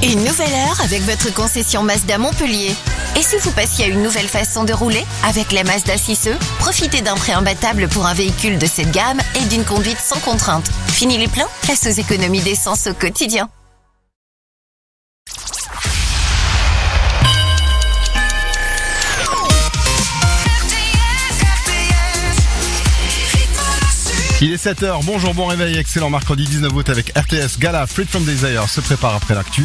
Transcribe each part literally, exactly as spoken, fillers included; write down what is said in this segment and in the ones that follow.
Une nouvelle heure avec votre concession Mazda Montpellier. Et si vous passiez à une nouvelle façon de rouler? Avec la Mazda six E, profitez d'un prix imbattable pour un véhicule de cette gamme et d'une conduite sans contrainte. Fini les pleins, place aux économies d'essence au quotidien. Il est sept heures, bonjour, bon réveil, excellent mercredi dix-neuf août avec R T S Gala, Freed from Desire se prépare après l'actu.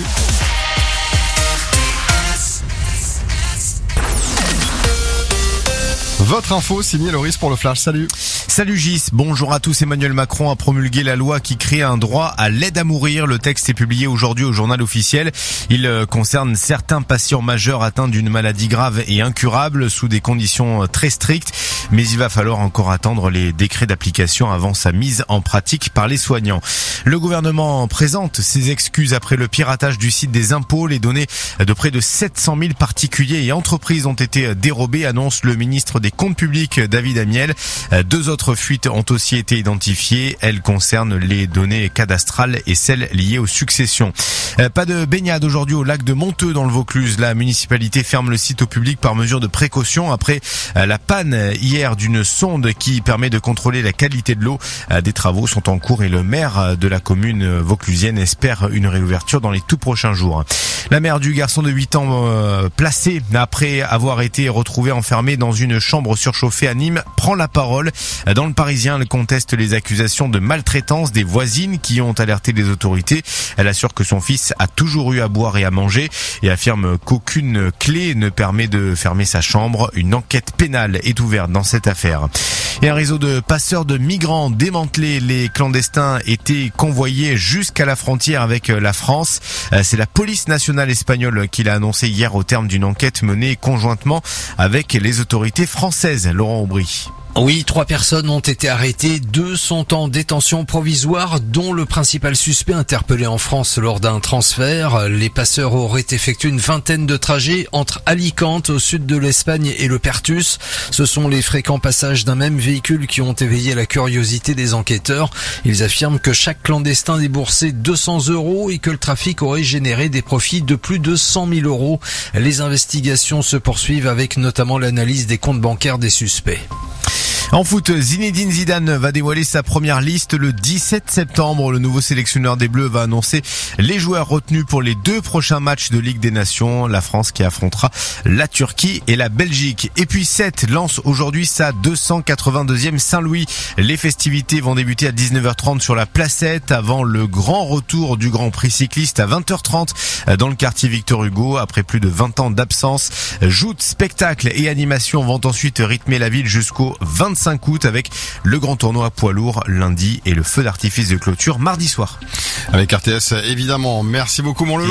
Votre info, signé Loris pour le Flash, salut. Salut Gis, bonjour à tous. Emmanuel Macron a promulgué la loi qui crée un droit à l'aide à mourir. Le texte est publié aujourd'hui au journal officiel. Il concerne certains patients majeurs atteints d'une maladie grave et incurable sous des conditions très strictes. Mais il va falloir encore attendre les décrets d'application avant sa mise en pratique par les soignants. Le gouvernement présente ses excuses après le piratage du site des impôts. Les données de près de sept cent mille particuliers et entreprises ont été dérobées, annonce le ministre des Comptes publics David Amiel. Deux autres fuites ont aussi été identifiées. Elles concernent les données cadastrales et celles liées aux successions. Pas de baignade aujourd'hui au lac de Monteux dans le Vaucluse. La municipalité ferme le site au public par mesure de précaution après la panne hier d'une sonde qui permet de contrôler la qualité de l'eau. Des travaux sont en cours et le maire de la commune vauclusienne espère une réouverture dans les tout prochains jours. La mère du garçon de huit ans euh, placé après avoir été retrouvé enfermé dans une chambre surchauffée à Nîmes prend la parole. Dans le Parisien, elle conteste les accusations de maltraitance des voisines qui ont alerté les autorités. Elle assure que son fils a toujours eu à boire et à manger et affirme qu'aucune clé ne permet de fermer sa chambre. Une enquête pénale est ouverte dans cette affaire. Et un réseau de passeurs de migrants démantelé. Les clandestins étaient convoyés jusqu'à la frontière avec la France. C'est la police nationale espagnole qui l'a annoncé hier au terme d'une enquête menée conjointement avec les autorités françaises. Laurent Aubry. Oui, trois personnes ont été arrêtées, deux sont en détention provisoire, dont le principal suspect interpellé en France lors d'un transfert. Les passeurs auraient effectué une vingtaine de trajets entre Alicante, au sud de l'Espagne, et le Perthus. Ce sont les fréquents passages d'un même véhicule qui ont éveillé la curiosité des enquêteurs. Ils affirment que chaque clandestin déboursait deux cents euros et que le trafic aurait généré des profits de plus de cent mille euros. Les investigations se poursuivent avec notamment l'analyse des comptes bancaires des suspects. En foot, Zinedine Zidane va dévoiler sa première liste le dix-sept septembre. Le nouveau sélectionneur des Bleus va annoncer les joueurs retenus pour les deux prochains matchs de Ligue des Nations. La France qui affrontera la Turquie et la Belgique. Et puis Sète lance aujourd'hui sa deux cent quatre-vingt-deuxième Saint-Louis. Les festivités vont débuter à dix-neuf heures trente sur la Placette avant le grand retour du Grand Prix cycliste à vingt heures trente dans le quartier Victor Hugo. Après plus de vingt ans d'absence, joutes, spectacles et animations vont ensuite rythmer la ville jusqu'au vingt-cinq août avec le grand tournoi poids lourd lundi et le feu d'artifice de clôture mardi soir. Avec R T S évidemment. Merci beaucoup mon Lolo.